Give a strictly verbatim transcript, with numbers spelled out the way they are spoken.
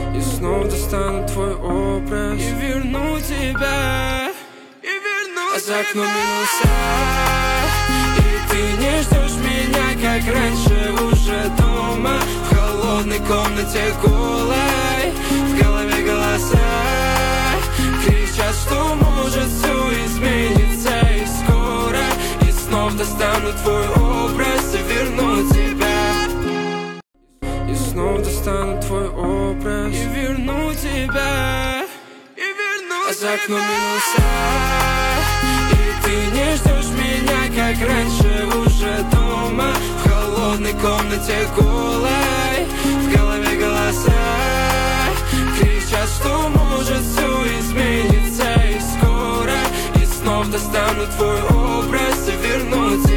И снова достану твой образ и верну тебя, и верну а за окном минуса, и ты не ждешь меня, как раньше, уже дома. В холодной комнате голой, в голове голоса кричат, что может все измениться и скоро. И снова достану твой образ и верну тебя, и снова достану твой образ и верну тебя, и верну а за окном минуса, и ты не ждешь меня, как раньше, уже дома. В холодной комнате голой, в голове голоса кричат, что может все измениться и скоро. И снова достану твой образ и верну тебя.